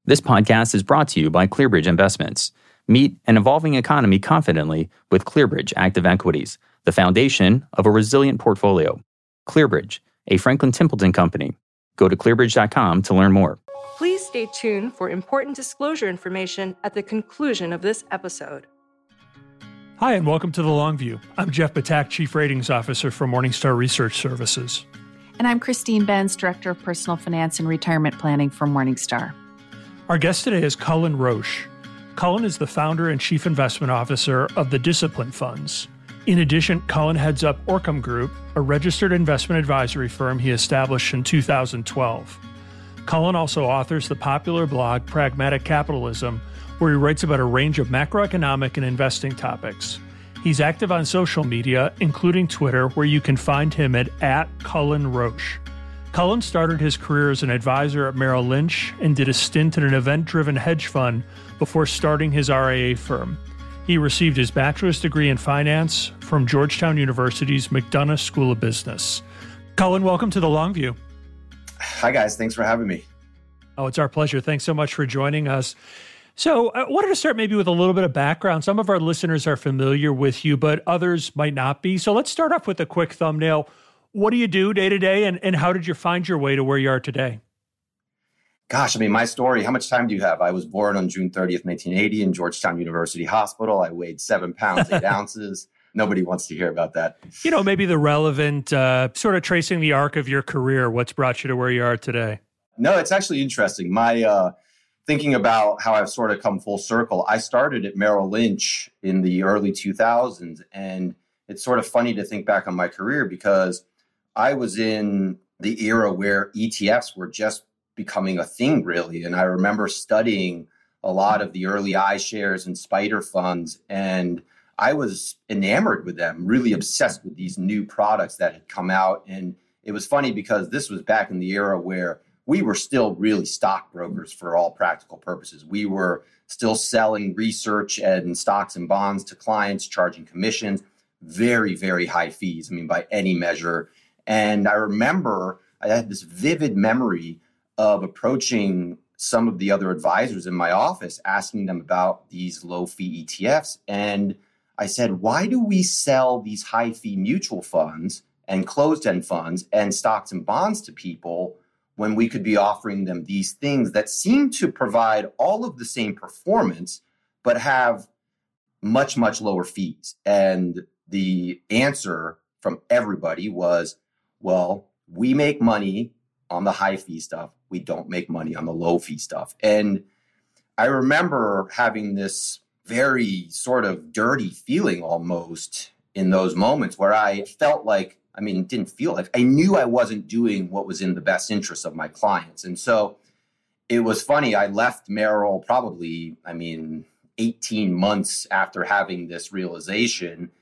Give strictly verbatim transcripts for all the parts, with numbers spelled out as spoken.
This podcast is brought to you by ClearBridge Investments. Meet an evolving economy confidently with ClearBridge Active Equities, the foundation of a resilient portfolio. ClearBridge, a Franklin Templeton company. Go to clearbridge dot com to learn more. Please stay tuned for important disclosure information at the conclusion of this episode. Hi, and welcome to The Long View. I'm Jeff Batak, Chief Ratings Officer for Morningstar Research Services. And I'm Christine Benz, Director of Personal Finance and Retirement Planning for Morningstar. Our guest today is Cullen Roche. Cullen is the founder and Chief Investment Officer of the Discipline Funds. In addition, Cullen heads up Orcam Group, a registered investment advisory firm he established in two thousand twelve. Cullen also authors the popular blog Pragmatic Capitalism, where he writes about a range of macroeconomic and investing topics. He's active on social media, including Twitter, where you can find him at, at Cullen Roche. Cullen started his career as an advisor at Merrill Lynch and did a stint in an event-driven hedge fund before starting his R I A firm. He received his bachelor's degree in finance from Georgetown University's McDonough School of Business. Cullen, welcome to The Long View. Hi, guys. Thanks for having me. Oh, it's our pleasure. Thanks so much for joining us. So I wanted to start maybe with a little bit of background. Some of our listeners are familiar with you, but others might not be. So let's start off with a quick thumbnail. What do you do day to day, and, and how did you find your way to where you are today? Gosh, I mean, my story, how much time do you have? I was born on June thirtieth, nineteen eighty in Georgetown University Hospital. I weighed seven pounds, eight ounces. Nobody wants to hear about that. You know, maybe the relevant, uh, sort of tracing the arc of your career, what's brought you to where you are today? No, it's actually interesting. My uh, thinking about how I've sort of come full circle, I started at Merrill Lynch in the early two thousands. And it's sort of funny to think back on my career because I was in the era where E T Fs were just becoming a thing, really. And I remember studying a lot of the early iShares and Spider funds, and I was enamored with them, really obsessed with these new products that had come out. And it was funny because this was back in the era where we were still really stockbrokers for all practical purposes. We were still selling research and stocks and bonds to clients, charging commissions, very, very high fees, I mean, by any measure. And I remember I had this vivid memory of approaching some of the other advisors in my office, asking them about these low-fee E T Fs. And I said, why do we sell these high-fee mutual funds and closed-end funds and stocks and bonds to people when we could be offering them these things that seem to provide all of the same performance, but have much, much lower fees? And the answer from everybody was, well, we make money on the high fee stuff. We don't make money on the low fee stuff. And I remember having this very sort of dirty feeling almost in those moments where I felt like, I mean, it didn't feel like, I knew I wasn't doing what was in the best interest of my clients. And so it was funny. I left Merrill probably, I mean, eighteen months after having this realization,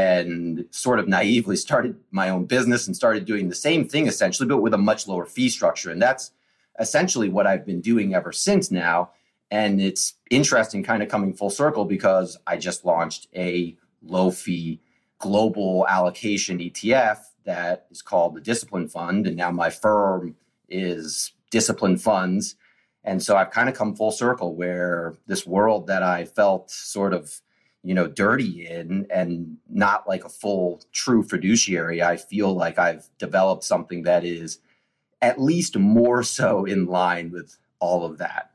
and sort of naively started my own business and started doing the same thing essentially, but with a much lower fee structure. And that's essentially what I've been doing ever since now. And it's interesting kind of coming full circle because I just launched a low fee global allocation E T F that is called the Discipline Fund. And now my firm is Discipline Funds. And so I've kind of come full circle where this world that I felt sort of you know, dirty in and not like a full true fiduciary, I feel like I've developed something that is at least more so in line with all of that.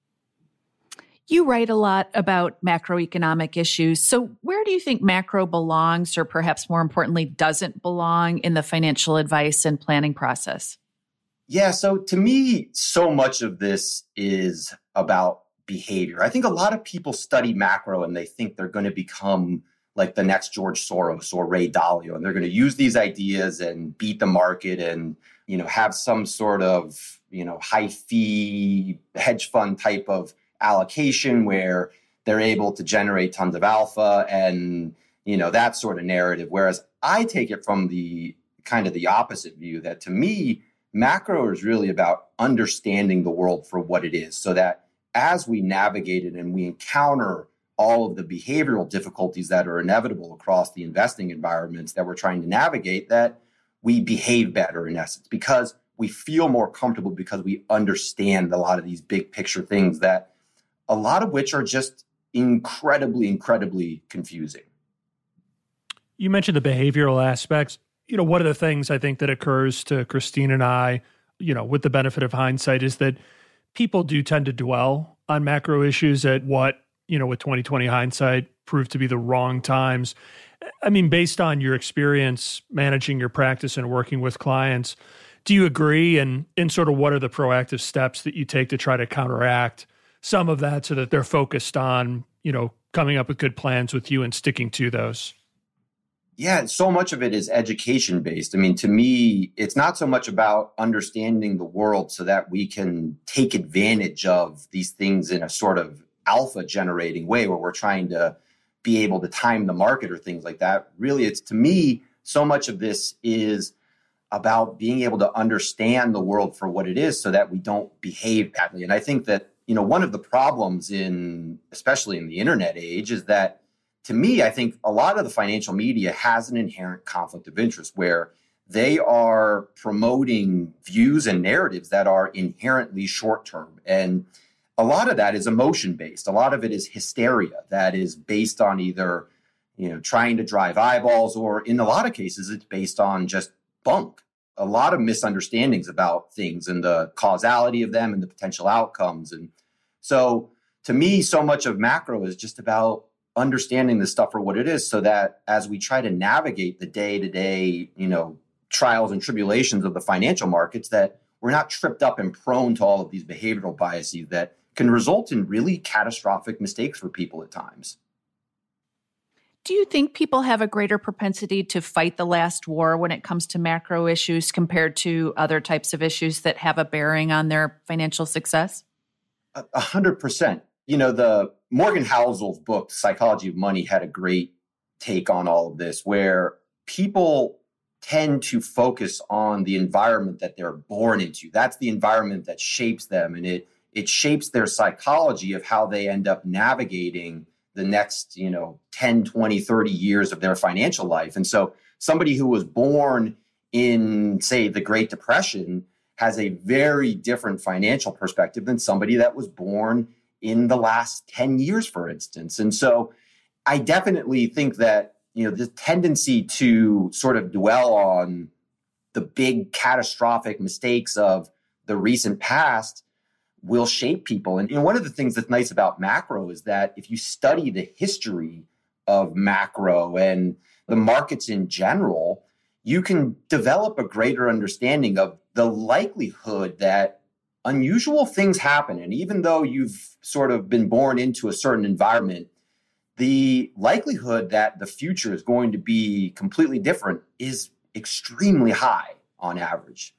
You write a lot about macroeconomic issues. So where do you think macro belongs, or perhaps more importantly, doesn't belong in the financial advice and planning process? Yeah, so to me, so much of this is about behavior. I think a lot of people study macro and they think they're going to become like the next George Soros or Ray Dalio, and they're going to use these ideas and beat the market and, you know, have some sort of, you know, high fee hedge fund type of allocation where they're able to generate tons of alpha and, you know, that sort of narrative. Whereas I take it from the kind of the opposite view that to me, macro is really about understanding the world for what it is, so that as we navigate it and we encounter all of the behavioral difficulties that are inevitable across the investing environments that we're trying to navigate, that we behave better in essence, because we feel more comfortable because we understand a lot of these big picture things that a lot of which are just incredibly, incredibly confusing. You mentioned the behavioral aspects. You know, one of the things I think that occurs to Christine and I, you know, with the benefit of hindsight, is that people do tend to dwell on macro issues at what, you know, with twenty twenty hindsight proved to be the wrong times. I mean, based on your experience managing your practice and working with clients, do you agree? And, and sort of what are the proactive steps that you take to try to counteract some of that so that they're focused on, you know, coming up with good plans with you and sticking to those? Yeah, so much of it is education based. I mean, to me, it's not so much about understanding the world so that we can take advantage of these things in a sort of alpha generating way where we're trying to be able to time the market or things like that. Really, it's, to me, so much of this is about being able to understand the world for what it is so that we don't behave badly. And I think that, you know, one of the problems in, especially in the internet age, is that, to me, I think a lot of the financial media has an inherent conflict of interest where they are promoting views and narratives that are inherently short-term. And a lot of that is emotion-based. A lot of it is hysteria that is based on either, you know, trying to drive eyeballs, or in a lot of cases, it's based on just bunk. A lot of misunderstandings about things and the causality of them and the potential outcomes. And so to me, so much of macro is just about understanding this stuff for what it is so that as we try to navigate the day-to-day, you know, trials and tribulations of the financial markets, that we're not tripped up and prone to all of these behavioral biases that can result in really catastrophic mistakes for people at times. Do you think people have a greater propensity to fight the last war when it comes to macro issues compared to other types of issues that have a bearing on their financial success? A, a hundred percent. You know, the Morgan Housel's book, Psychology of Money, had a great take on all of this, where people tend to focus on the environment that they're born into. That's the environment that shapes them, and it it shapes their psychology of how they end up navigating the next, you know, ten, twenty, thirty years of their financial life. And so somebody who was born in, say, the Great Depression has a very different financial perspective than somebody that was born in the last ten years, for instance. And so I definitely think that, you know, the tendency to sort of dwell on the big catastrophic mistakes of the recent past will shape people. And, you know, one of the things that's nice about macro is that if you study the history of macro and the markets in general, you can develop a greater understanding of the likelihood that unusual things happen. And even though you've sort of been born into a certain environment, the likelihood that the future is going to be completely different is extremely high on average.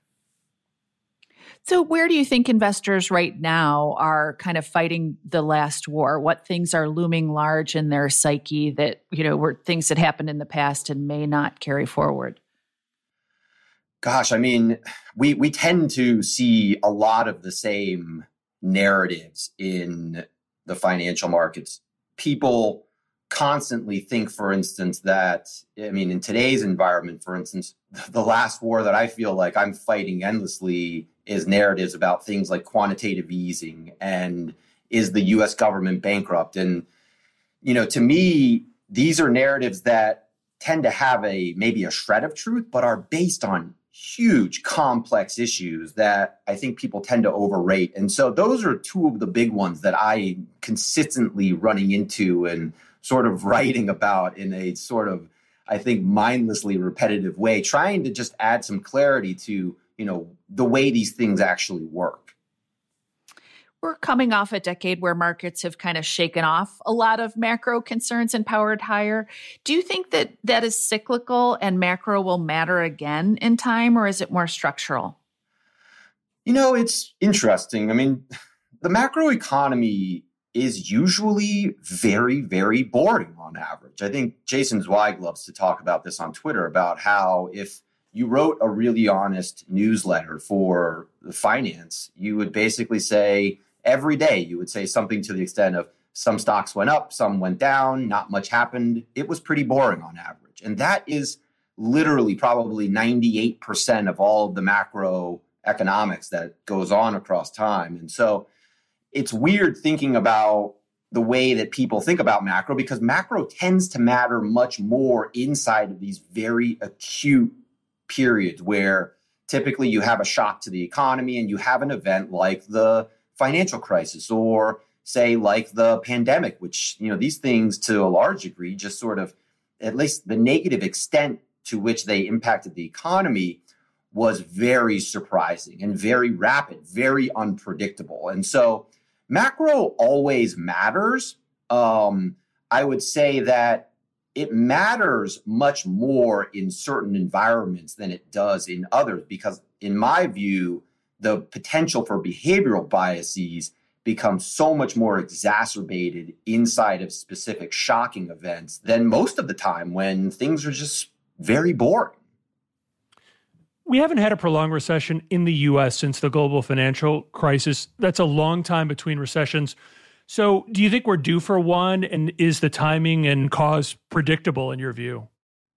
So where do you think investors right now are kind of fighting the last war? What things are looming large in their psyche that, you know, were things that happened in the past and may not carry forward? Gosh, I mean, we we tend to see a lot of the same narratives in the financial markets. People constantly think, for instance, that, I mean, in today's environment, for instance, the last war that I feel like I'm fighting endlessly is narratives about things like quantitative easing and is the U S government bankrupt? And, you know, to me, these are narratives that tend to have a maybe a shred of truth, but are based on huge, complex issues that I think people tend to overrate. And so those are two of the big ones that I consistently running into and sort of writing about in a sort of, I think, mindlessly repetitive way, trying to just add some clarity to, you know, the way these things actually work. We're coming off a decade where markets have kind of shaken off a lot of macro concerns and powered higher. Do you think that that is cyclical and macro will matter again in time, or is it more structural? You know, it's interesting. I mean, the macro economy is usually very, very boring on average. I think Jason Zweig loves to talk about this on Twitter about how if you wrote a really honest newsletter for the finance, you would basically say every day, you would say something to the extent of some stocks went up, some went down, not much happened. It was pretty boring on average. And that is literally probably ninety-eight percent of all of the macro economics that goes on across time. And so it's weird thinking about the way that people think about macro, because macro tends to matter much more inside of these very acute periods where typically you have a shock to the economy and you have an event like the financial crisis or say like the pandemic, which, you know, these things to a large degree just sort of, at least the negative extent to which they impacted the economy was very surprising and very rapid, very unpredictable. And so macro always matters. Um, I would say that it matters much more in certain environments than it does in others, because in my view, the potential for behavioral biases becomes so much more exacerbated inside of specific shocking events than most of the time when things are just very boring. We haven't had a prolonged recession in the U S since the global financial crisis. That's a long time between recessions. So do you think we're due for one? And is the timing and cause predictable in your view?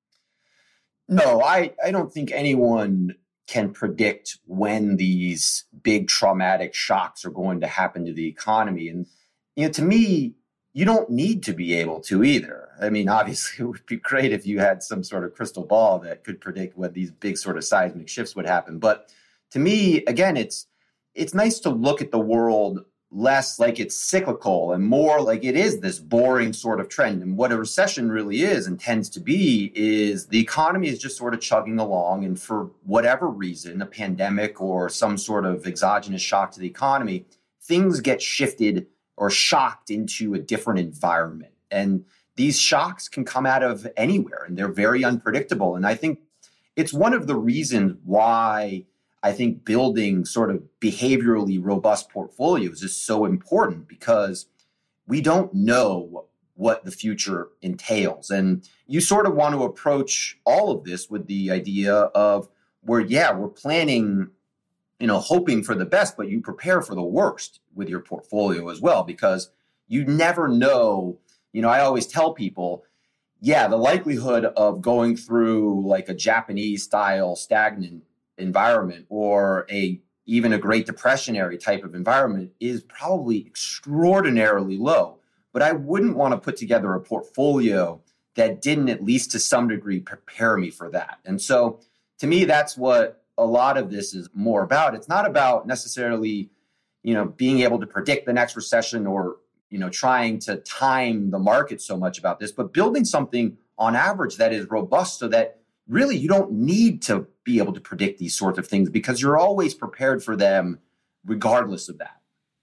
No, I, I don't think anyone can predict when these big traumatic shocks are going to happen to the economy. And, you know, to me, you don't need to be able to either. I mean, obviously, it would be great if you had some sort of crystal ball that could predict when these big sort of seismic shifts would happen. But to me, again, it's it's nice to look at the world less like it's cyclical and more like it is this boring sort of trend. And what a recession really is and tends to be is the economy is just sort of chugging along. And for whatever reason, a pandemic or some sort of exogenous shock to the economy, things get shifted or shocked into a different environment. And these shocks can come out of anywhere and they're very unpredictable. And I think it's one of the reasons why I think building sort of behaviorally robust portfolios is so important, because we don't know what the future entails. And you sort of want to approach all of this with the idea of where, yeah, we're planning, you know, hoping for the best, but you prepare for the worst with your portfolio as well, because you never know. You know, I always tell people, yeah, the likelihood of going through like a Japanese style stagnant environment or a even a Great Depressionary type of environment is probably extraordinarily low. But I wouldn't want to put together a portfolio that didn't at least to some degree prepare me for that. And so to me, that's what a lot of this is more about. It's not about necessarily, you know, being able to predict the next recession or, you know, trying to time the market so much about this, but building something on average that is robust so that really you don't need to be able to predict these sorts of things because you're always prepared for them regardless of that.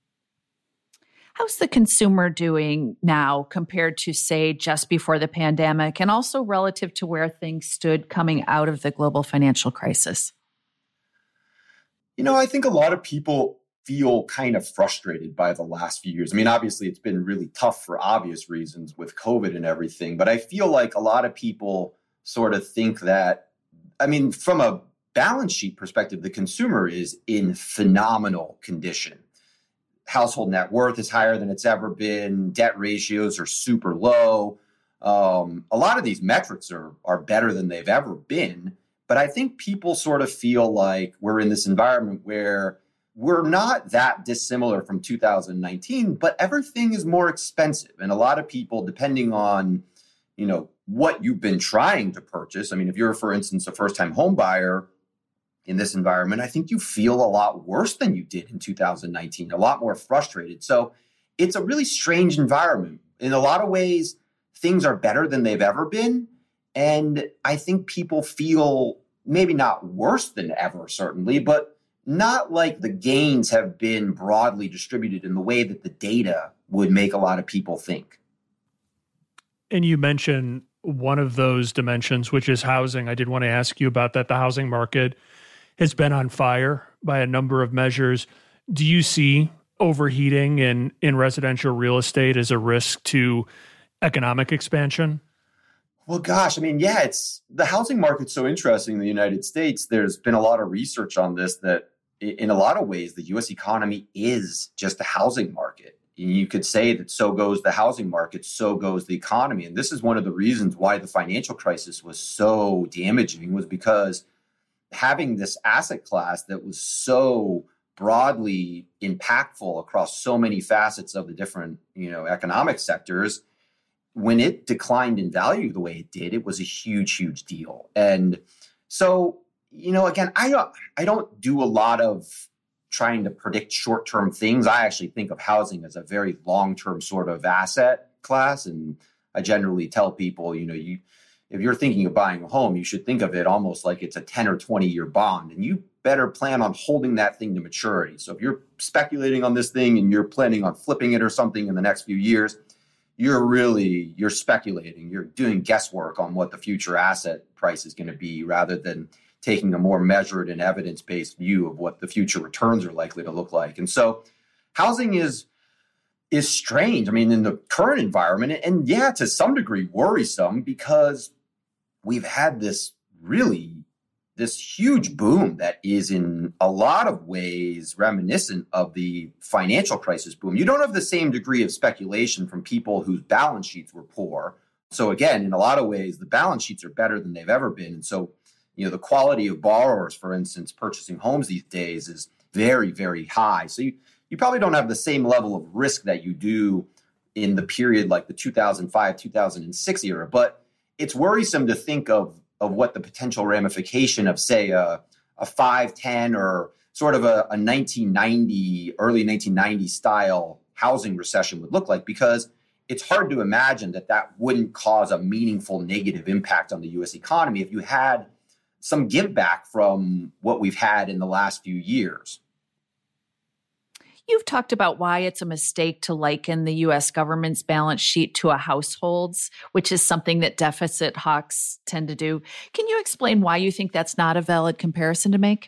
How's the consumer doing now compared to, say, just before the pandemic, and also relative to where things stood coming out of the global financial crisis? You know, I think a lot of people feel kind of frustrated by the last few years. I mean, obviously, it's been really tough for obvious reasons with COVID and everything, but I feel like a lot of people sort of think that, I mean, from a balance sheet perspective, the consumer is in phenomenal condition. Household net worth is higher than it's ever been. Debt ratios are super low. Um, a lot of these metrics are, are better than they've ever been. But I think people sort of feel like we're in this environment where we're not that dissimilar from two thousand nineteen, but everything is more expensive. And a lot of people, depending on, you know, what you've been trying to purchase. I mean, if you're, for instance, a first-time home buyer in this environment, I think you feel a lot worse than you did in two thousand nineteen, a lot more frustrated. So it's a really strange environment. In a lot of ways, things are better than they've ever been. And I think people feel maybe not worse than ever, certainly, but not like the gains have been broadly distributed in the way that the data would make a lot of people think. And you mentioned one of those dimensions, which is housing. I did want to ask you about that. The housing market has been on fire by a number of measures. Do you see overheating in, in residential real estate as a risk to economic expansion? Well, gosh, I mean, yeah, it's the housing market's so interesting in the United States. There's been a lot of research on this that in a lot of ways, the U S economy is just the housing market. You could say that so goes the housing market, so goes the economy. And this is one of the reasons why the financial crisis was so damaging, was because having this asset class that was so broadly impactful across so many facets of the different, you know, economic sectors, when it declined in value the way it did, it was a huge, huge deal. And so, you know, again, I don't, I don't do a lot of trying to predict short-term things. I actually think of housing as a very long-term sort of asset class. And I generally tell people, you know, you, if you're thinking of buying a home, you should think of it almost like it's a ten or twenty year bond, and you better plan on holding that thing to maturity. So if you're speculating on this thing and you're planning on flipping it or something in the next few years, you're really, you're speculating, you're doing guesswork on what the future asset price is going to be, rather than taking a more measured and evidence-based view of what the future returns are likely to look like. And so housing is is strange. I mean, in the current environment, and yeah, to some degree worrisome, because we've had this really, this huge boom that is in a lot of ways reminiscent of the financial crisis boom. You don't have the same degree of speculation from people whose balance sheets were poor. So again, in a lot of ways, the balance sheets are better than they've ever been. And so, you know, the quality of borrowers, for instance, purchasing homes these days is very, very high. So you, you probably don't have the same level of risk that you do in the period like the two thousand five, two thousand six era. But it's worrisome to think of, of what the potential ramification of, say, a, a five, ten or sort of a, a nineteen ninety, early nineteen ninety style housing recession would look like, because it's hard to imagine that that wouldn't cause a meaningful negative impact on the U S economy if you had some give back from what we've had in the last few years. You've talked about why it's a mistake to liken the U S government's balance sheet to a household's, which is something that deficit hawks tend to do. Can you explain why you think that's not a valid comparison to make?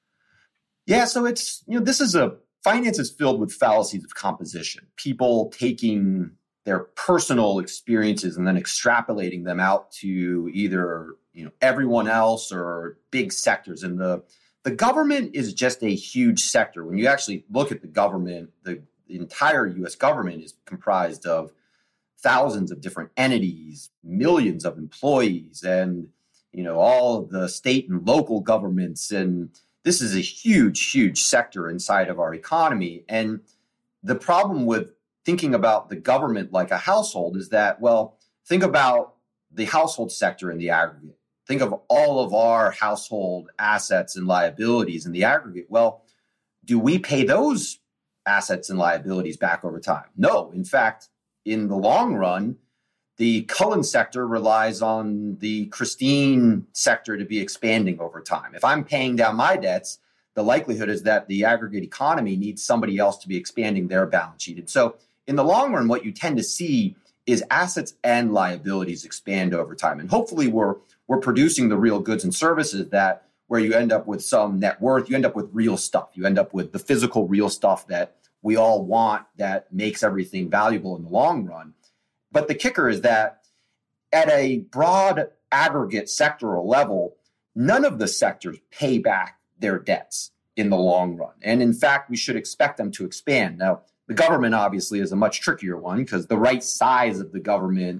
Yeah, so it's, you know, this is a, finance is filled with fallacies of composition. People taking their personal experiences and then extrapolating them out to either, you know, everyone else or big sectors. And the The government is just a huge sector. When you actually look at the government, the, the entire U S government is comprised of thousands of different entities, millions of employees, and, you know, all of the state and local governments. And this is a huge, huge sector inside of our economy. And the problem with thinking about the government like a household is that, well, think about the household sector in the aggregate. Think of all of our household assets and liabilities in the aggregate. Well, do we pay those assets and liabilities back over time? No. In fact, in the long run, the Cullen sector relies on the Christine sector to be expanding over time. If I'm paying down my debts, the likelihood is that the aggregate economy needs somebody else to be expanding their balance sheet. And so in the long run, what you tend to see is assets and liabilities expand over time. And hopefully we're we're producing the real goods and services that where you end up with some net worth, you end up with real stuff. You end up with the physical real stuff that we all want that makes everything valuable in the long run. But the kicker is that at a broad aggregate sectoral level, none of the sectors pay back their debts in the long run. And in fact, we should expect them to expand. Now, the government obviously is a much trickier one because the right size of the government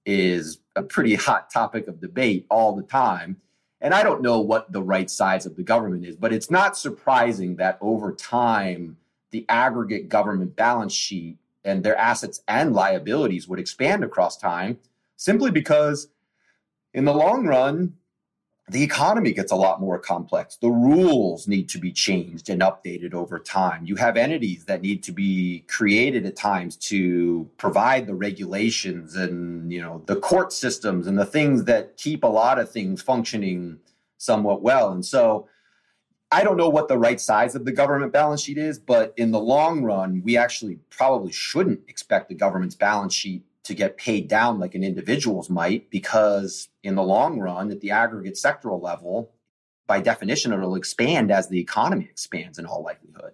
is a pretty hot topic of debate all the time. And I don't know what the right size of the government is, but it's not surprising that over time, the aggregate government balance sheet and their assets and liabilities would expand across time, simply because in the long run, the economy gets a lot more complex. The rules need to be changed and updated over time. You have entities that need to be created at times to provide the regulations and, you know, the court systems and the things that keep a lot of things functioning somewhat well. And so I don't know what the right size of the government balance sheet is, but in the long run, we actually probably shouldn't expect the government's balance sheet to get paid down like an individual's might, because in the long run, at the aggregate sectoral level, by definition, it'll expand as the economy expands in all likelihood.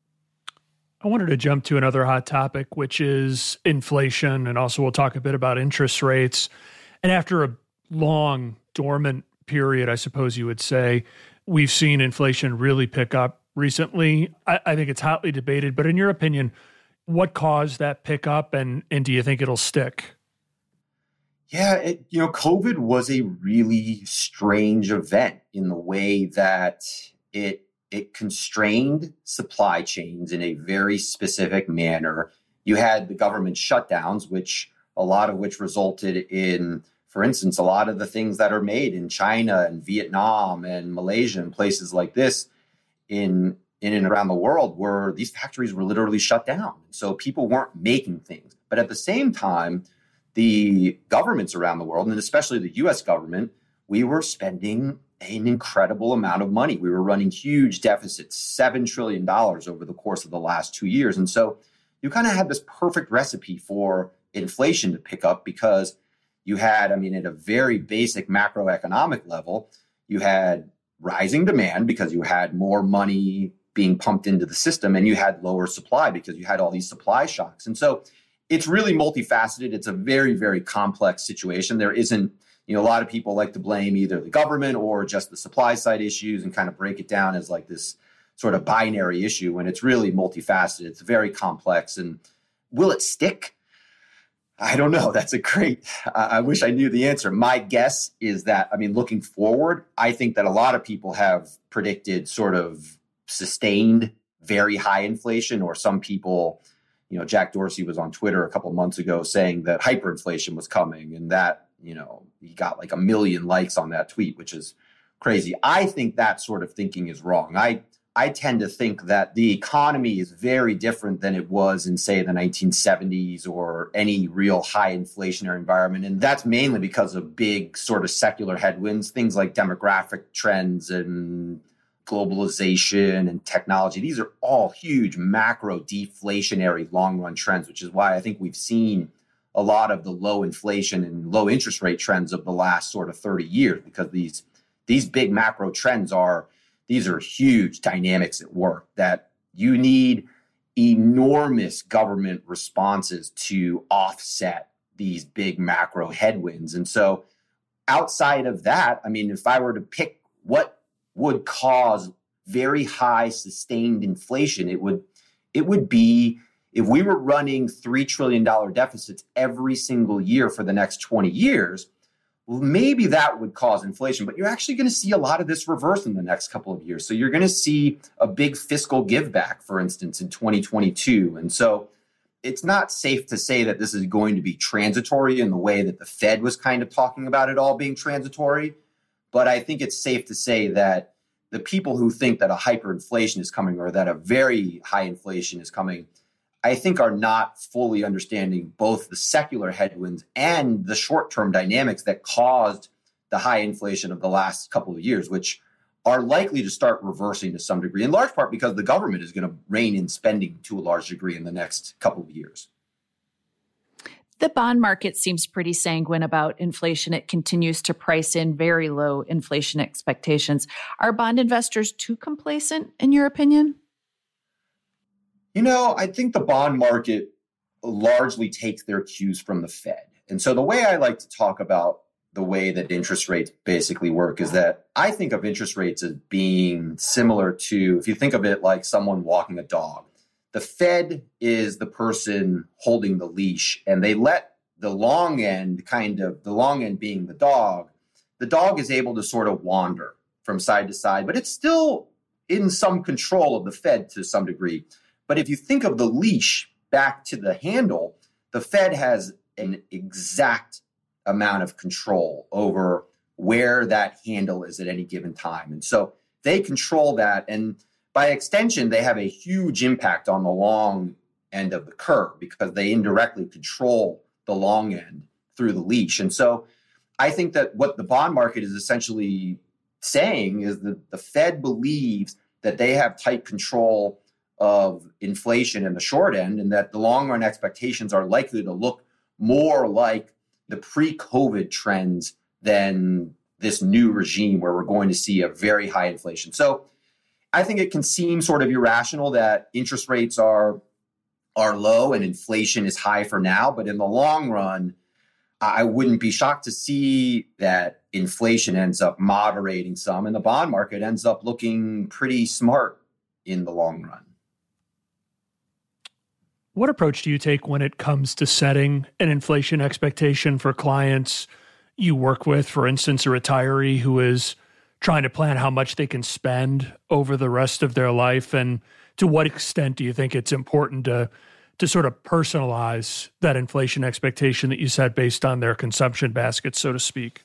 I wanted to jump to another hot topic, which is inflation, and also we'll talk a bit about interest rates. And after a long dormant period, I suppose you would say, we've seen inflation really pick up recently. I, I think it's hotly debated, but in your opinion, what caused that pickup, and, and do you think it'll stick? Yeah, it, you know, COVID was a really strange event in the way that it it constrained supply chains in a very specific manner. You had the government shutdowns, which a lot of which resulted in, for instance, a lot of the things that are made in China and Vietnam and Malaysia and places like this in in and around the world, where these factories were literally shut down. So people weren't making things. But at the same time, the governments around the world, and especially the U S government, we were spending an incredible amount of money. We were running huge deficits, seven trillion dollars over the course of the last two years. And so you kind of had this perfect recipe for inflation to pick up, because you had, I mean, at a very basic macroeconomic level, you had rising demand because you had more money being pumped into the system, and you had lower supply because you had all these supply shocks. And so it's really multifaceted. It's a very, very complex situation. There isn't, you know, a lot of people like to blame either the government or just the supply side issues and kind of break it down as like this sort of binary issue, when it's really multifaceted. It's very complex. And will it stick? I don't know. That's a great, I wish I knew the answer. My guess is that, I mean, looking forward, I think that a lot of people have predicted sort of sustained, very high inflation, or some people, you know, Jack Dorsey was on Twitter a couple of months ago saying that hyperinflation was coming, and that, you know, he got like a million likes on that tweet, which is crazy. I think that sort of thinking is wrong. I, I tend to think that the economy is very different than it was in, say, the nineteen seventies or any real high inflationary environment. And that's mainly because of big sort of secular headwinds, things like demographic trends and globalization and technology. These are all huge macro deflationary long run trends, which is why I think we've seen a lot of the low inflation and low interest rate trends of the last sort of thirty years, because these these big macro trends are, these are huge dynamics at work that you need enormous government responses to offset these big macro headwinds. And so outside of that, I mean, if I were to pick what would cause very high sustained inflation, it would it would be if we were running three trillion dollars deficits every single year for the next twenty years, well, maybe that would cause inflation. But you're actually going to see a lot of this reverse in the next couple of years. So you're going to see a big fiscal give back, for instance, in twenty twenty-two. And so it's not safe to say that this is going to be transitory in the way that the Fed was kind of talking about it all being transitory. But I think it's safe to say that the people who think that a hyperinflation is coming, or that a very high inflation is coming, I think are not fully understanding both the secular headwinds and the short-term dynamics that caused the high inflation of the last couple of years, which are likely to start reversing to some degree, in large part because the government is going to rein in spending to a large degree in the next couple of years. The bond market seems pretty sanguine about inflation. It continues to price in very low inflation expectations. Are bond investors too complacent, in your opinion? You know, I think the bond market largely takes their cues from the Fed. And so the way I like to talk about the way that interest rates basically work is that I think of interest rates as being similar to, if you think of it like someone walking a dog. The Fed is the person holding the leash, and they let the long end kind of, the long end being the dog, the dog is able to sort of wander from side to side, but it's still in some control of the Fed to some degree. But if you think of the leash back to the handle, the Fed has an exact amount of control over where that handle is at any given time. And so they control that. And by extension, they have a huge impact on the long end of the curve because they indirectly control the long end through the leash. And so I think that what the bond market is essentially saying is that the Fed believes that they have tight control of inflation in the short end, and that the long run expectations are likely to look more like the pre-COVID trends than this new regime where we're going to see a very high inflation. So I think it can seem sort of irrational that interest rates are, are low and inflation is high for now. But in the long run, I wouldn't be shocked to see that inflation ends up moderating some and the bond market ends up looking pretty smart in the long run. What approach do you take when it comes to setting an inflation expectation for clients you work with? For instance, a retiree who is trying to plan how much they can spend over the rest of their life, and to what extent do you think it's important to to sort of personalize that inflation expectation that you set based on their consumption basket, so to speak?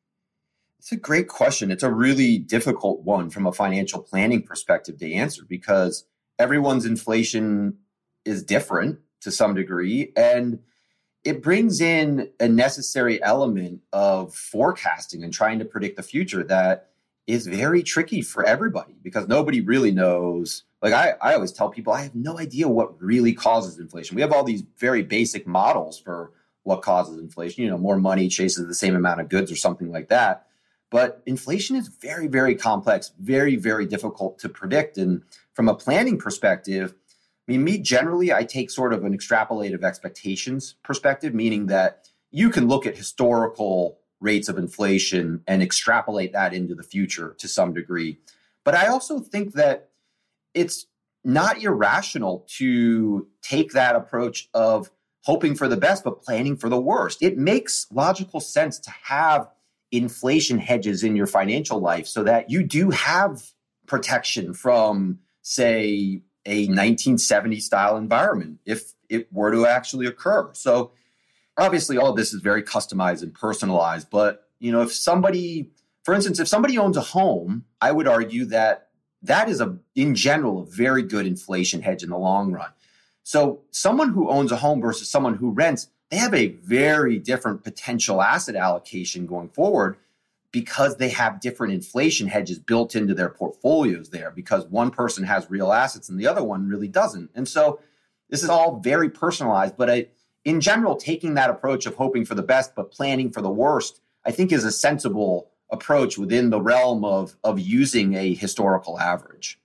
It's a great question. It's a really difficult one from a financial planning perspective to answer, because everyone's inflation is different to some degree, and it brings in a necessary element of forecasting and trying to predict the future that is very tricky for everybody, because nobody really knows. Like I, I always tell people, I have no idea what really causes inflation. We have all these very basic models for what causes inflation. You know, more money chases the same amount of goods or something like that. But inflation is very, very complex, very, very difficult to predict. And from a planning perspective, I mean, me generally, I take sort of an extrapolative expectations perspective, meaning that you can look at historical rates of inflation and extrapolate that into the future to some degree. But I also think that it's not irrational to take that approach of hoping for the best, but planning for the worst. It makes logical sense to have inflation hedges in your financial life so that you do have protection from, say, a nineteen seventies style environment if it were to actually occur. So obviously all of this is very customized and personalized, but you know, if somebody, for instance, if somebody owns a home, I would argue that that is a, in general, a very good inflation hedge in the long run. So someone who owns a home versus someone who rents, they have a very different potential asset allocation going forward, because they have different inflation hedges built into their portfolios there, because one person has real assets and the other one really doesn't. And so this is all very personalized, but I, in general, taking that approach of hoping for the best but planning for the worst, I think is a sensible approach within the realm of, of using a historical average.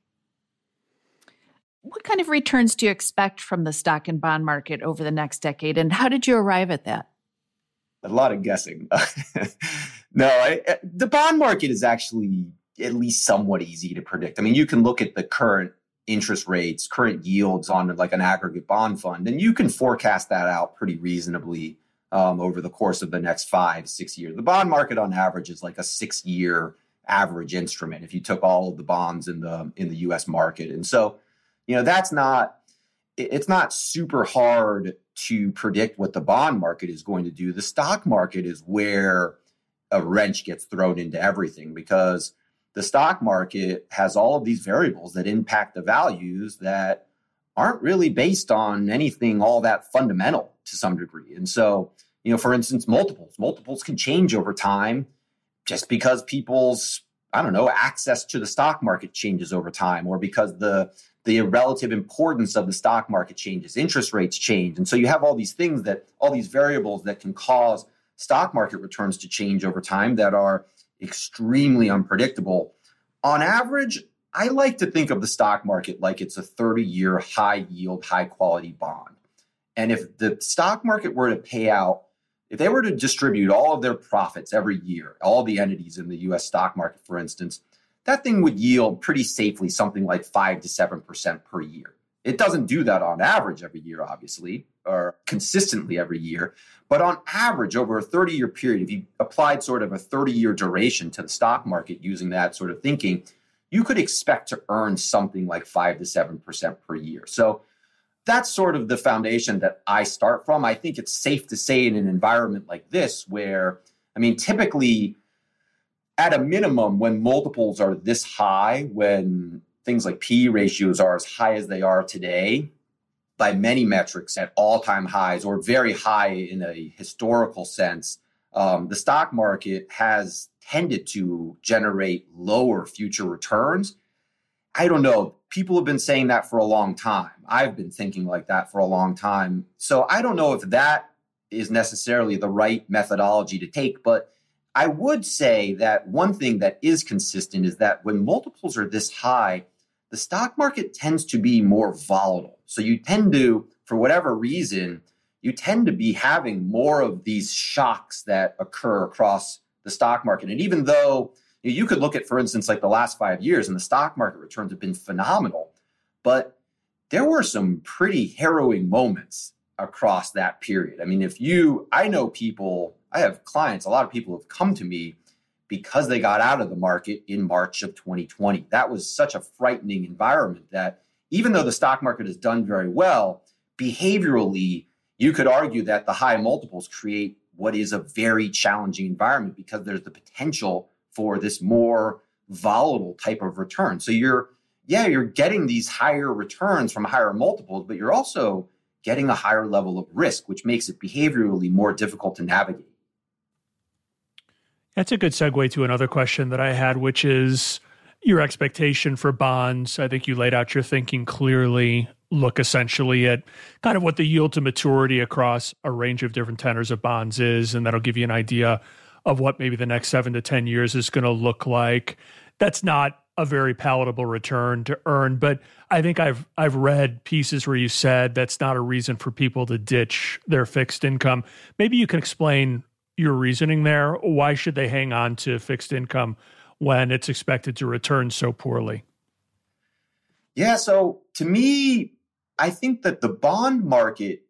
What kind of returns do you expect from the stock and bond market over the next decade, and how did you arrive at that? A lot of guessing. No, I, the bond market is actually at least somewhat easy to predict. I mean, you can look at the current interest rates, current yields on like an aggregate bond fund, and you can forecast that out pretty reasonably um, over the course of the next five, six years. The bond market on average is like a six-year average instrument if you took all of the bonds in the in the U S market. And so, you know, that's not, it's not super hard to predict what the bond market is going to do. The stock market is where a wrench gets thrown into everything, because the stock market has all of these variables that impact the values that aren't really based on anything all that fundamental to some degree. And so, you know, for instance, multiples, multiples can change over time just because people's, I don't know, access to the stock market changes over time, or because the the relative importance of the stock market changes, interest rates change. And so you have all these things that, all these variables that can cause stock market returns to change over time that are extremely unpredictable. On average, I like to think of the stock market like it's a thirty-year high yield, high quality bond. And if the stock market were to pay out, if they were to distribute all of their profits every year, all the entities in the U S stock market, for instance, that thing would yield pretty safely something like five to seven percent per year. It doesn't do that on average every year, obviously, or consistently every year. But on average, over a thirty-year period, if you applied sort of a thirty-year duration to the stock market using that sort of thinking, you could expect to earn something like five to seven percent per year. So that's sort of the foundation that I start from. I think it's safe to say in an environment like this where, I mean, typically, at a minimum, when multiples are this high, when things like P E ratios are as high as they are today, by many metrics at all-time highs or very high in a historical sense, um, the stock market has tended to generate lower future returns. I don't know. People have been saying that for a long time. I've been thinking like that for a long time. So I don't know if that is necessarily the right methodology to take, but I would say that one thing that is consistent is that when multiples are this high, the stock market tends to be more volatile. So you tend to, for whatever reason, you tend to be having more of these shocks that occur across the stock market. And even though you could look at, for instance, like the last five years and the stock market returns have been phenomenal, but there were some pretty harrowing moments across that period. I mean, if you, I know people, I have clients, a lot of people have come to me because they got out of the market in March of twenty twenty. That was such a frightening environment that even though the stock market has done very well, behaviorally, you could argue that the high multiples create what is a very challenging environment because there's the potential for this more volatile type of return. So you're, yeah, you're getting these higher returns from higher multiples, but you're also getting a higher level of risk, which makes it behaviorally more difficult to navigate. That's a good segue to another question that I had, which is your expectation for bonds. I think you laid out your thinking clearly. Look essentially at kind of what the yield to maturity across a range of different tenors of bonds is, and that'll give you an idea of what maybe the next seven to ten years is going to look like. That's not a very palatable return to earn, but I think I've I've read pieces where you said that's not a reason for people to ditch their fixed income. Maybe you can explain your reasoning there. Why should they hang on to fixed income when it's expected to return so poorly? Yeah, so to me, I think that the bond market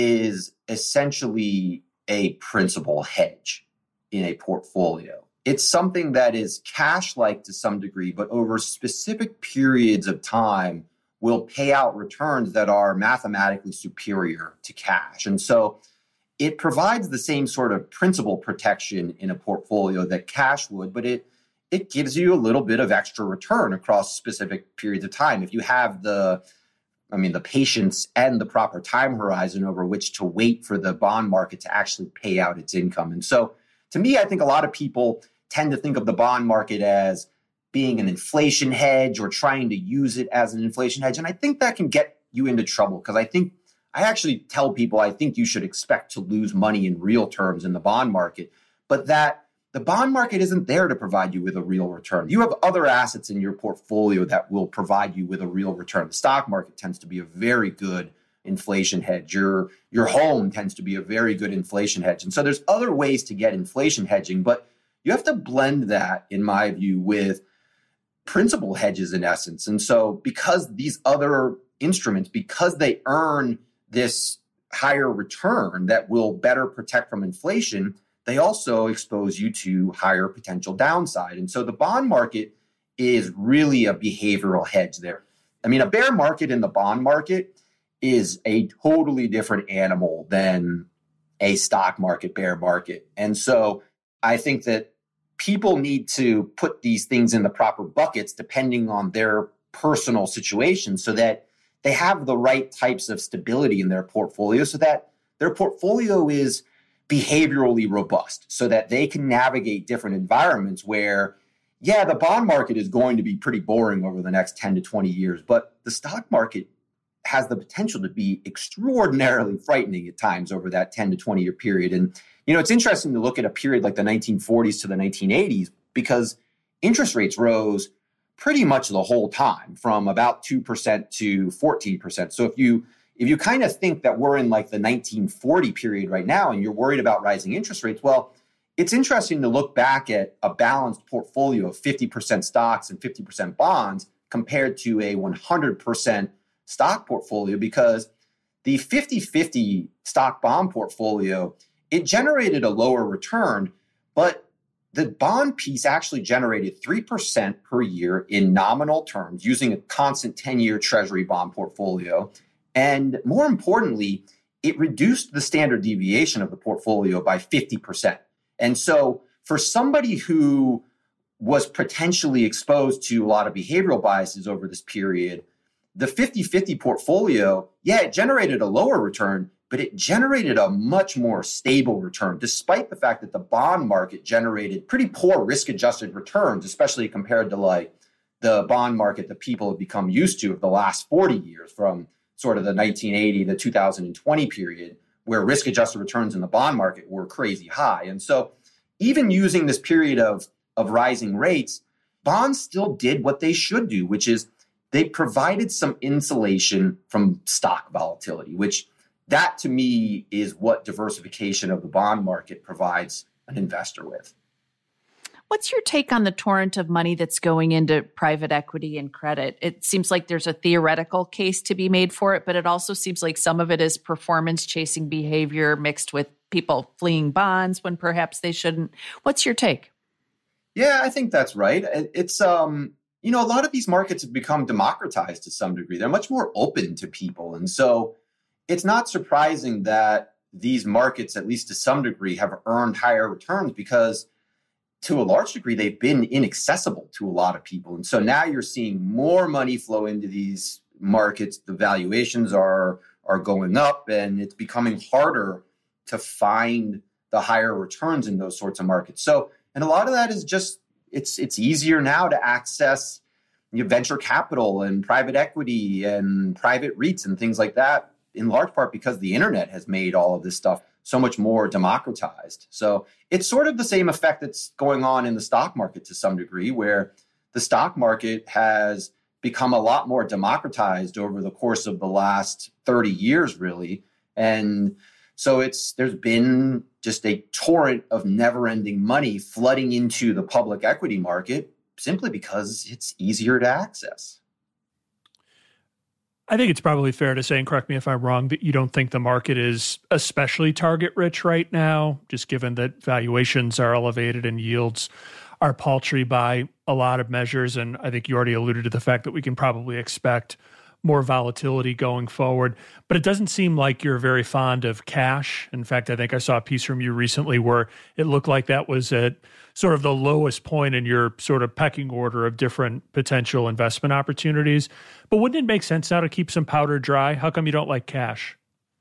is essentially a principal hedge in a portfolio. It's something that is cash-like to some degree, but over specific periods of time will pay out returns that are mathematically superior to cash. And so it provides the same sort of principal protection in a portfolio that cash would, but it it gives you a little bit of extra return across specific periods of time. If you have the, I mean, the patience and the proper time horizon over which to wait for the bond market to actually pay out its income. And so to me, I think a lot of people tend to think of the bond market as being an inflation hedge or trying to use it as an inflation hedge. And I think that can get you into trouble because I think I actually tell people I think you should expect to lose money in real terms in the bond market, but that the bond market isn't there to provide you with a real return. You have other assets in your portfolio that will provide you with a real return. The stock market tends to be a very good inflation hedge. Your, your home tends to be a very good inflation hedge. And so there's other ways to get inflation hedging, but you have to blend that, in my view, with principal hedges in essence. And so because these other instruments, because they earn this higher return that will better protect from inflation, they also expose you to higher potential downside. And so the bond market is really a behavioral hedge there. I mean, a bear market in the bond market is a totally different animal than a stock market bear market. And so I think that people need to put these things in the proper buckets depending on their personal situation so that they have the right types of stability in their portfolio so that their portfolio is behaviorally robust so that they can navigate different environments where, yeah, the bond market is going to be pretty boring over the next ten to twenty years, but the stock market has the potential to be extraordinarily frightening at times over that ten to twenty year period. And, you know, it's interesting to look at a period like the nineteen forties to the nineteen eighties because interest rates rose pretty much the whole time from about two percent to fourteen percent. So if you If you kind of think that we're in like the nineteen forty period right now and you're worried about rising interest rates, well, it's interesting to look back at a balanced portfolio of fifty percent stocks and fifty percent bonds compared to a one hundred percent stock portfolio because the fifty-fifty stock bond portfolio, it generated a lower return, but the bond piece actually generated three percent per year in nominal terms using a constant ten-year treasury bond portfolio. And more importantly, it reduced the standard deviation of the portfolio by fifty percent. And so for somebody who was potentially exposed to a lot of behavioral biases over this period, the fifty-fifty portfolio, yeah, it generated a lower return, but it generated a much more stable return, despite the fact that the bond market generated pretty poor risk-adjusted returns, especially compared to like the bond market that people have become used to of the last forty years from sort of the nineteen eighty to two thousand twenty period, where risk-adjusted returns in the bond market were crazy high. And so even using this period of, of rising rates, bonds still did what they should do, which is they provided some insulation from stock volatility, which that to me is what diversification of the bond market provides an investor with. What's your take on the torrent of money that's going into private equity and credit? It seems like there's a theoretical case to be made for it, but it also seems like some of it is performance chasing behavior mixed with people fleeing bonds when perhaps they shouldn't. What's your take? Yeah, I think that's right. It's, um, you know, a lot of these markets have become democratized to some degree. They're much more open to people. And so it's not surprising that these markets, at least to some degree, have earned higher returns because to a large degree, they've been inaccessible to a lot of people. And so now you're seeing more money flow into these markets. The valuations are, are going up, and it's becoming harder to find the higher returns in those sorts of markets. So, and a lot of that is just, it's it's easier now to access you know, venture capital and private equity and private REITs and things like that, in large part because the internet has made all of this stuff so much more democratized. So it's sort of the same effect that's going on in the stock market to some degree, where the stock market has become a lot more democratized over the course of the last thirty years, really. And so it's there's been just a torrent of never-ending money flooding into the public equity market simply because it's easier to access. I think it's probably fair to say, and correct me if I'm wrong, that you don't think the market is especially target rich right now, just given that valuations are elevated and yields are paltry by a lot of measures. And I think you already alluded to the fact that we can probably expect more volatility going forward. But it doesn't seem like you're very fond of cash. In fact, I think I saw a piece from you recently where it looked like that was at sort of the lowest point in your sort of pecking order of different potential investment opportunities. But wouldn't it make sense now to keep some powder dry? How come you don't like cash?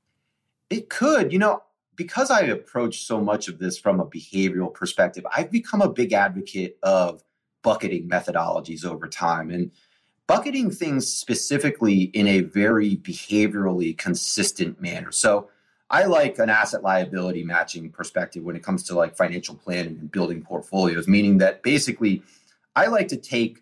It could. You know, because I approach so much of this from a behavioral perspective, I've become a big advocate of bucketing methodologies over time. And bucketing things specifically in a very behaviorally consistent manner. So I like an asset liability matching perspective when it comes to like financial planning and building portfolios, meaning that basically I like to take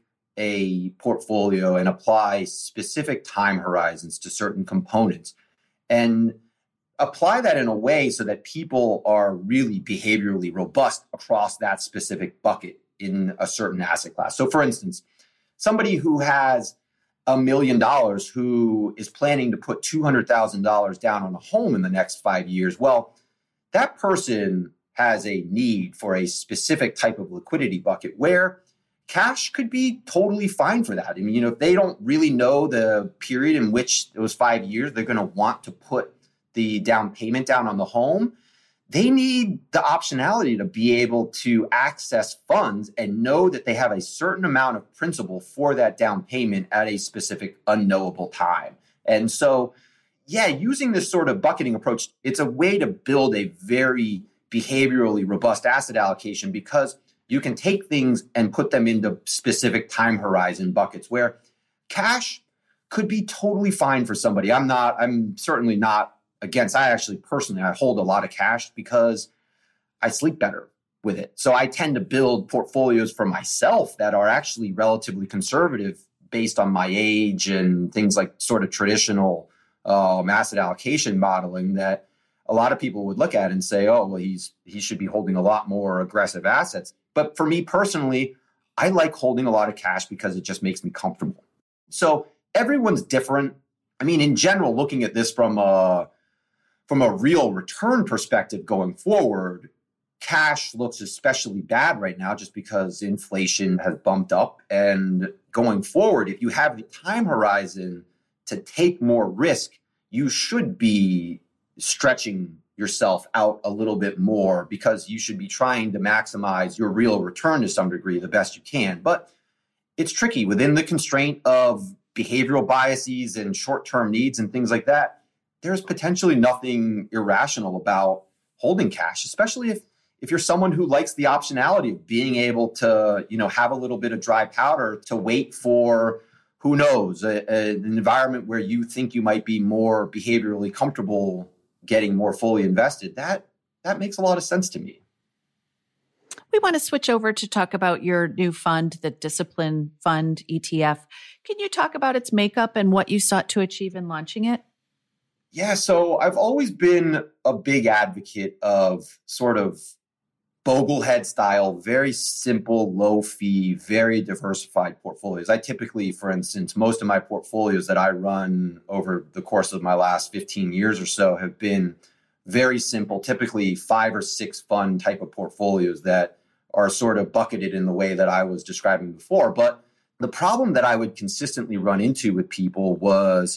a portfolio and apply specific time horizons to certain components and apply that in a way so that people are really behaviorally robust across that specific bucket in a certain asset class. So for instance, somebody who has a million dollars who is planning to put two hundred thousand dollars down on a home in the next five years, well, that person has a need for a specific type of liquidity bucket where cash could be totally fine for that. I mean, you know, if they don't really know the period in which those five years they're going to want to put the down payment down on the home, they need the optionality to be able to access funds and know that they have a certain amount of principal for that down payment at a specific unknowable time. And so, yeah, using this sort of bucketing approach, it's a way to build a very behaviorally robust asset allocation because you can take things and put them into specific time horizon buckets where cash could be totally fine for somebody. I'm not, I'm certainly not against, I actually personally, I hold a lot of cash because I sleep better with it. So I tend to build portfolios for myself that are actually relatively conservative based on my age and things like sort of traditional um, asset allocation modeling that a lot of people would look at and say, oh, well, he's he should be holding a lot more aggressive assets. But for me personally, I like holding a lot of cash because it just makes me comfortable. So everyone's different. I mean, in general, looking at this from a From a real return perspective going forward, cash looks especially bad right now just because inflation has bumped up. And going forward, if you have the time horizon to take more risk, you should be stretching yourself out a little bit more because you should be trying to maximize your real return to some degree the best you can. But it's tricky within the constraint of behavioral biases and short-term needs and things like that. There's potentially nothing irrational about holding cash, especially if if you're someone who likes the optionality of being able to, you know, have a little bit of dry powder to wait for, who knows, a, a, an environment where you think you might be more behaviorally comfortable getting more fully invested. That that makes a lot of sense to me. We want to switch over to talk about your new fund, the Discipline Fund E T F. Can you talk about its makeup and what you sought to achieve in launching it? Yeah, so I've always been a big advocate of sort of Boglehead style, very simple, low fee, very diversified portfolios. I typically, for instance, most of my portfolios that I run over the course of my last fifteen years or so have been very simple, typically five or six fund type of portfolios that are sort of bucketed in the way that I was describing before. But the problem that I would consistently run into with people was,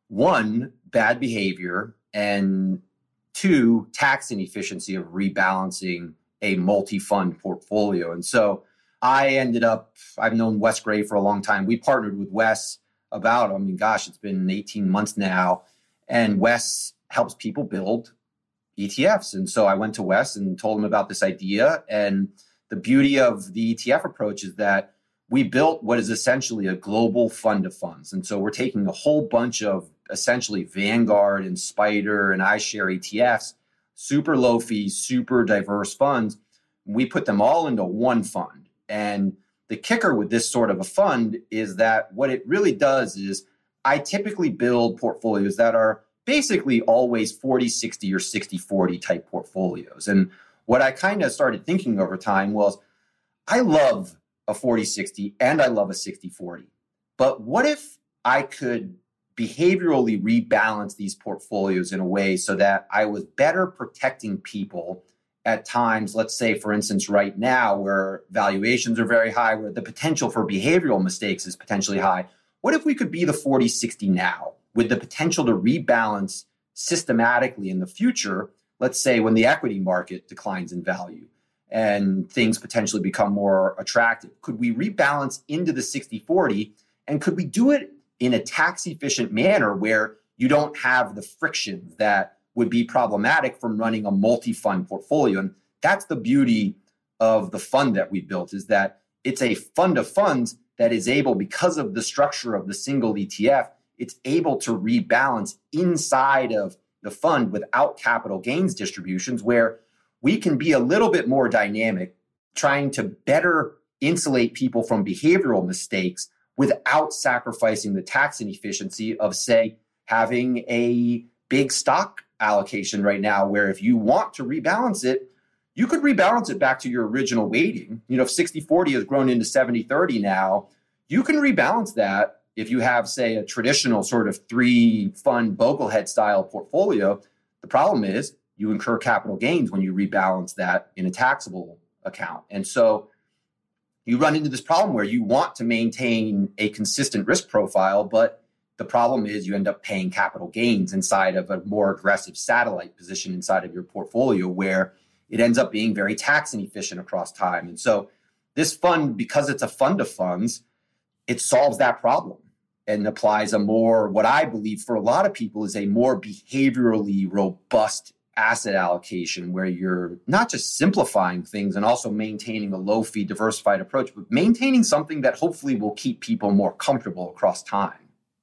one, bad behavior, and two, tax inefficiency of rebalancing a multi-fund portfolio. And so I ended up, I've known Wes Gray for a long time. We partnered with Wes about, I mean, gosh, it's been eighteen months now. And Wes helps people build E T Fs. And so I went to Wes and told him about this idea. And the beauty of the E T F approach is that we built what is essentially a global fund of funds. And so we're taking a whole bunch of essentially Vanguard and Spider and iShare E T Fs, super low fees, super diverse funds. We put them all into one fund. And the kicker with this sort of a fund is that what it really does is I typically build portfolios that are basically always forty sixty or sixty forty type portfolios. And what I kind of started thinking over time was, I love a forty sixty and I love a sixty forty. But what if I could behaviorally rebalance these portfolios in a way so that I was better protecting people at times, let's say, for instance, right now, where valuations are very high, where the potential for behavioral mistakes is potentially high. What if we could be the forty sixty now with the potential to rebalance systematically in the future, let's say when the equity market declines in value and things potentially become more attractive? Could we rebalance into the sixty forty, and could we do it in a tax efficient manner where you don't have the friction that would be problematic from running a multi-fund portfolio? And that's the beauty of the fund that we built, is that it's a fund of funds that is able, because of the structure of the single E T F, it's able to rebalance inside of the fund without capital gains distributions, where we can be a little bit more dynamic, trying to better insulate people from behavioral mistakes without sacrificing the tax inefficiency of, say, having a big stock allocation right now, where if you want to rebalance it, you could rebalance it back to your original weighting. You know, if sixty forty has grown into seventy thirty now, you can rebalance that if you have, say, a traditional sort of three fund Boglehead style portfolio. The problem is you incur capital gains when you rebalance that in a taxable account. And so you run into this problem where you want to maintain a consistent risk profile, but the problem is you end up paying capital gains inside of a more aggressive satellite position inside of your portfolio, where it ends up being very tax inefficient across time. And so this fund, because it's a fund of funds, it solves that problem and applies a more, what I believe for a lot of people is a more behaviorally robust asset allocation, where you're not just simplifying things and also maintaining a low fee diversified approach, but maintaining something that hopefully will keep people more comfortable across time.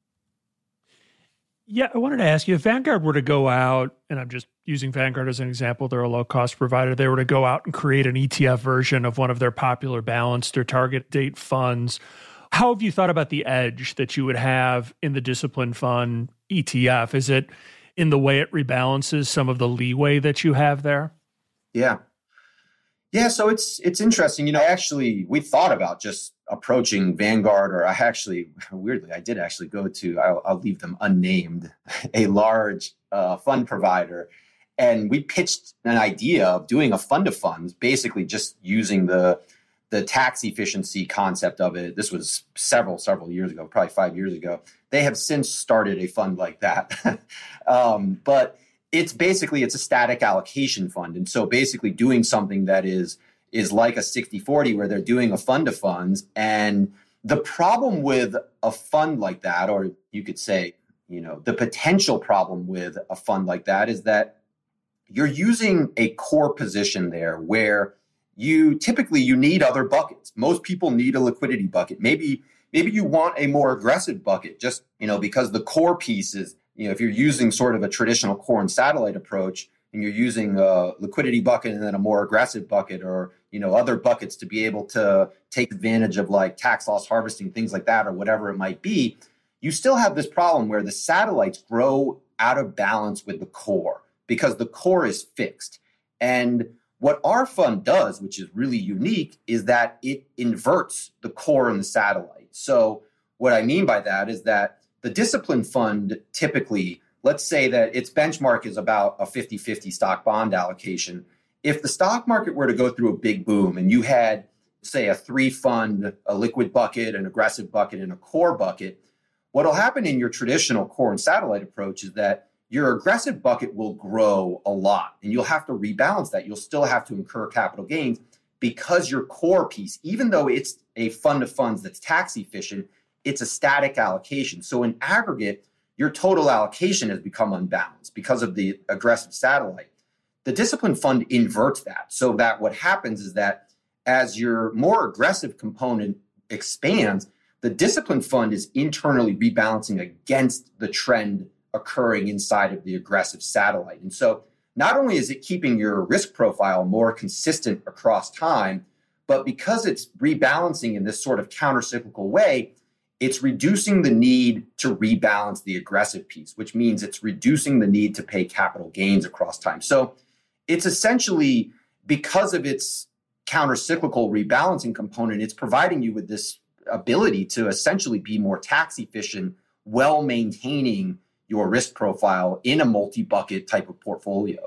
Yeah, I wanted to ask you, if Vanguard were to go out, and I'm just using Vanguard as an example, they're a low-cost provider, they were to go out and create an E T F version of one of their popular balanced or target date funds, how have you thought about the edge that you would have in the discipline fund E T F? Is it in the way it rebalances, some of the leeway that you have there? Yeah. Yeah, so it's it's interesting. You know, actually, we thought about just approaching Vanguard, or I actually, weirdly, I did actually go to, I'll, I'll leave them unnamed, a large uh, fund provider. And we pitched an idea of doing a fund of funds, basically just using the the tax efficiency concept of it. This was several, several years ago, probably five years ago. They have since started a fund like that. um, but it's basically, it's a static allocation fund. And so basically doing something that is is like a sixty forty, where they're doing a fund of funds. And the problem with a fund like that, or you could say, you know, the potential problem with a fund like that is that you're using a core position there where you typically you need other buckets. Most people need a liquidity bucket. Maybe maybe you want a more aggressive bucket, just, you know, because the core piece is, you know, if you're using sort of a traditional core and satellite approach, and you're using a liquidity bucket and then a more aggressive bucket, or, you know, other buckets to be able to take advantage of like tax loss harvesting, things like that, or whatever it might be, you still have this problem where the satellites grow out of balance with the core because the core is fixed. And What our fund does, which is really unique, is that it inverts the core and the satellite. So what I mean by that is that the discipline fund typically, let's say that its benchmark is about a fifty-fifty stock bond allocation. If the stock market were to go through a big boom and you had, say, a three fund, a liquid bucket, an aggressive bucket, and a core bucket, what will happen in your traditional core and satellite approach is that your aggressive bucket will grow a lot and you'll have to rebalance that. You'll still have to incur capital gains because your core piece, even though it's a fund of funds that's tax efficient, it's a static allocation. So in aggregate, your total allocation has become unbalanced because of the aggressive satellite. The discipline fund inverts that, so that what happens is that as your more aggressive component expands, the discipline fund is internally rebalancing against the trend occurring inside of the aggressive satellite. And so not only is it keeping your risk profile more consistent across time, but because it's rebalancing in this sort of countercyclical way, it's reducing the need to rebalance the aggressive piece, which means it's reducing the need to pay capital gains across time. So it's essentially, because of its countercyclical rebalancing component, it's providing you with this ability to essentially be more tax efficient while maintaining your risk profile in a multi-bucket type of portfolio.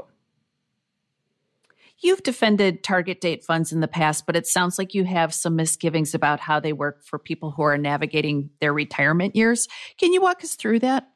You've defended target date funds in the past, but it sounds like you have some misgivings about how they work for people who are navigating their retirement years. Can you walk us through that?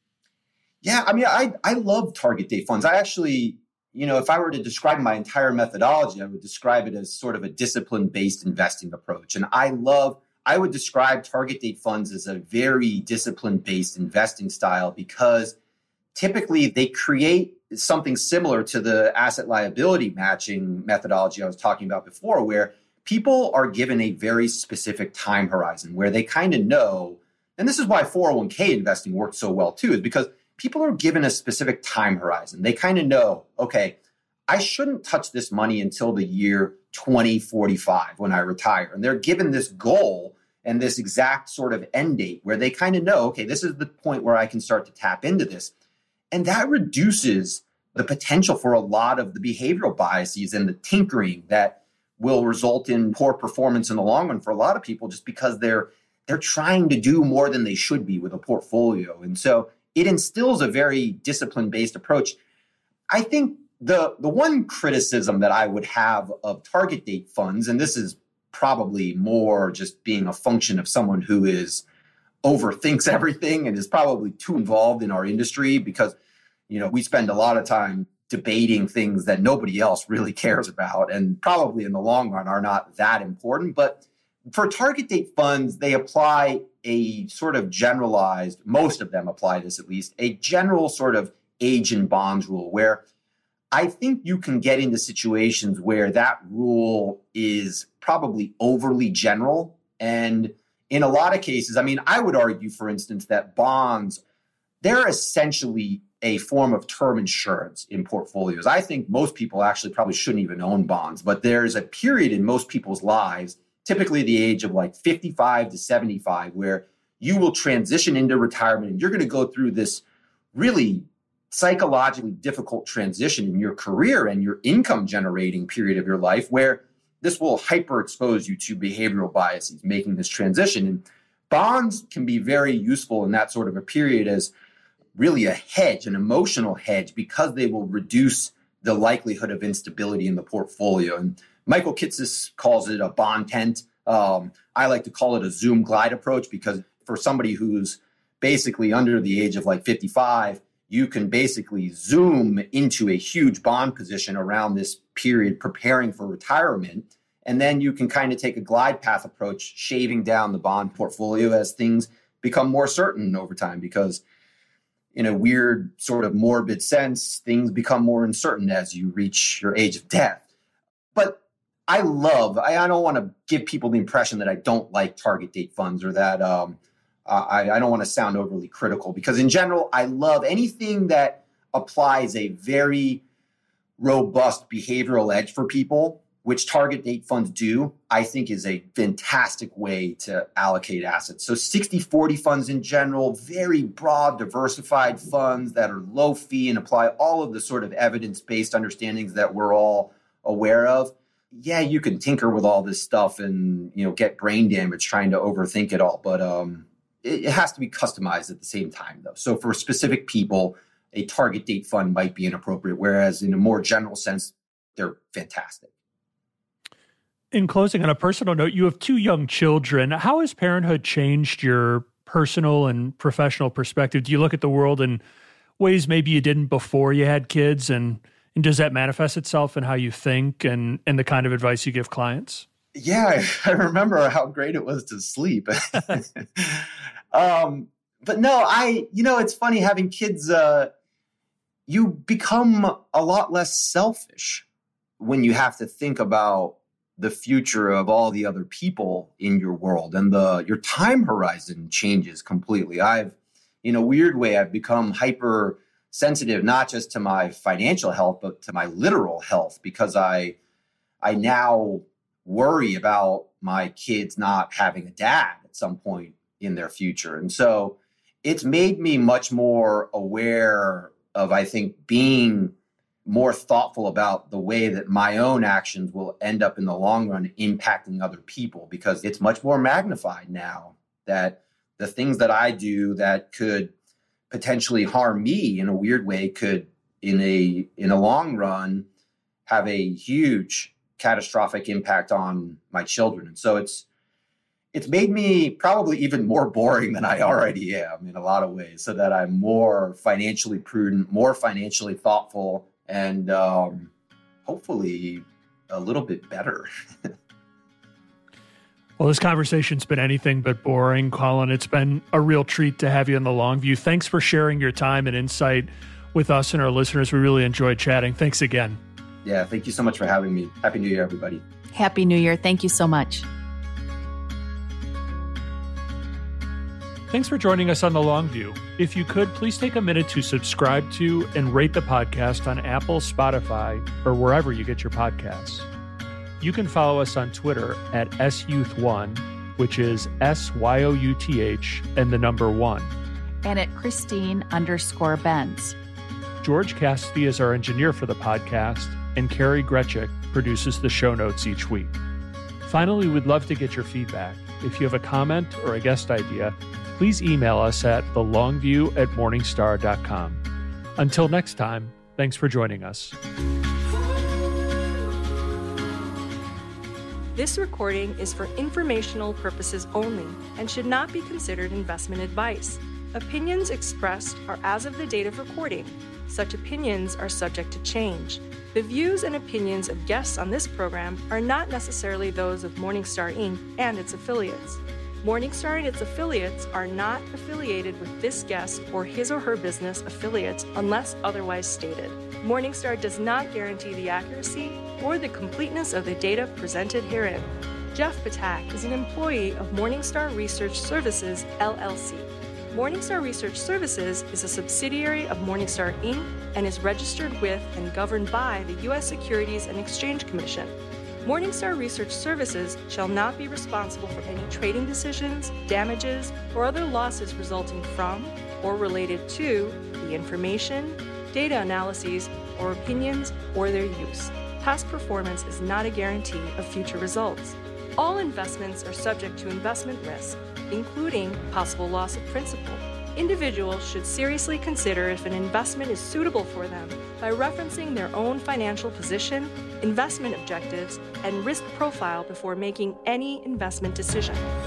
Yeah, I mean, I, I love target date funds. I actually, you know, if I were to describe my entire methodology, I would describe it as sort of a discipline-based investing approach. And I love, I would describe target date funds as a very discipline-based investing style because typically they create something similar to the asset liability matching methodology I was talking about before, where people are given a very specific time horizon where they kind of know, and this is why four oh one k investing works so well too, is because people are given a specific time horizon. They kind of know, okay, I shouldn't touch this money until the year twenty forty-five when I retire. And they're given this goal and this exact sort of end date where they kind of know, okay, this is the point where I can start to tap into this. And that reduces the potential for a lot of the behavioral biases and the tinkering that will result in poor performance in the long run for a lot of people, just because they're they're trying to do more than they should be with a portfolio. And so it instills a very discipline-based approach. I think the, the one criticism that I would have of target date funds, and this is probably more just being a function of someone who is overthinks everything and is probably too involved in our industry, because, you know, we spend a lot of time debating things that nobody else really cares about and probably in the long run are not that important. But for target date funds, they apply a sort of generalized, most of them apply this at least, a general sort of age and bonds rule, where I think you can get into situations where that rule is probably overly general. And in a lot of cases, I mean, I would argue, for instance, that bonds, they're essentially a form of term insurance in portfolios. I think most people actually probably shouldn't even own bonds, but there's a period in most people's lives, typically the age of like fifty-five to seventy-five, where you will transition into retirement and you're going to go through this really psychologically difficult transition in your career and your income generating period of your life, where this will hyper expose you to behavioral biases making this transition. And bonds can be very useful in that sort of a period as really a hedge, an emotional hedge, because they will reduce the likelihood of instability in the portfolio. And Michael Kitces calls it a bond tent. Um, I like to call it a Zoom glide approach, because for somebody who's basically under the age of like fifty-five, you can basically zoom into a huge bond position around this period preparing for retirement. And then you can kind of take a glide path approach, shaving down the bond portfolio as things become more certain over time, because in a weird sort of morbid sense, things become more uncertain as you reach your age of death. But I love, I, I don't want to give people the impression that I don't like target date funds or that um, I, I don't want to sound overly critical, because in general, I love anything that applies a very robust behavioral edge for people, which target date funds do. I think is a fantastic way to allocate assets. So sixty forty funds in general, very broad, diversified funds that are low fee and apply all of the sort of evidence-based understandings that we're all aware of. Yeah, you can tinker with all this stuff and, you know, get brain damage trying to overthink it all. But um, it, it has to be customized at the same time, though. So for specific people, a target date fund might be inappropriate, whereas in a more general sense, they're fantastic. In closing, on a personal note, you have two young children. How has parenthood changed your personal and professional perspective? Do you look at the world in ways maybe you didn't before you had kids? And, and does that manifest itself in how you think and, and the kind of advice you give clients? Yeah, I remember how great it was to sleep. um, but no, I, you know, it's funny having kids, uh, you become a lot less selfish when you have to think about the future of all the other people in your world, and the your time horizon changes completely. I've, in a weird way, I've become hyper sensitive, not just to my financial health, but to my literal health, because I, I now worry about my kids not having a dad at some point in their future. And so it's made me much more aware of, I think, being more thoughtful about the way that my own actions will end up in the long run impacting other people, because it's much more magnified now that the things that I do that could potentially harm me in a weird way could, in a in a long run, have a huge catastrophic impact on my children. And so it's it's made me probably even more boring than I already am in a lot of ways, so that I'm more financially prudent, more financially thoughtful, and um, hopefully a little bit better. Well, this conversation's been anything but boring, Colin. It's been a real treat to have you in the Longview. Thanks for sharing your time and insight with us and our listeners. We really enjoyed chatting. Thanks again. Yeah, thank you so much for having me. Happy New Year, everybody. Happy New Year. Thank you so much. Thanks for joining us on The Longview. If you could, please take a minute to subscribe to and rate the podcast on Apple, Spotify, or wherever you get your podcasts. You can follow us on Twitter at S Youth one, which is S Y O U T H and the number one. And at Christine underscore Benz. George Cassidy is our engineer for the podcast, and Carrie Gretchick produces the show notes each week. Finally, we'd love to get your feedback. If you have a comment or a guest idea, please email us at thelongview at morningstar dot com. Until next time, thanks for joining us. This recording is for informational purposes only and should not be considered investment advice. Opinions expressed are as of the date of recording. Such opinions are subject to change. The views and opinions of guests on this program are not necessarily those of Morningstar Incorporated and its affiliates. Morningstar and its affiliates are not affiliated with this guest or his or her business affiliates unless otherwise stated. Morningstar does not guarantee the accuracy or the completeness of the data presented herein. Jeff Patak is an employee of Morningstar Research Services, L L C. Morningstar Research Services is a subsidiary of Morningstar Incorporated and is registered with and governed by the U S Securities and Exchange Commission. Morningstar Research Services shall not be responsible for any trading decisions, damages, or other losses resulting from or related to the information, data analyses, or opinions or their use. Past performance is not a guarantee of future results. All investments are subject to investment risk, including possible loss of principal. Individuals should seriously consider if an investment is suitable for them by referencing their own financial position, investment objectives, and risk profile before making any investment decision.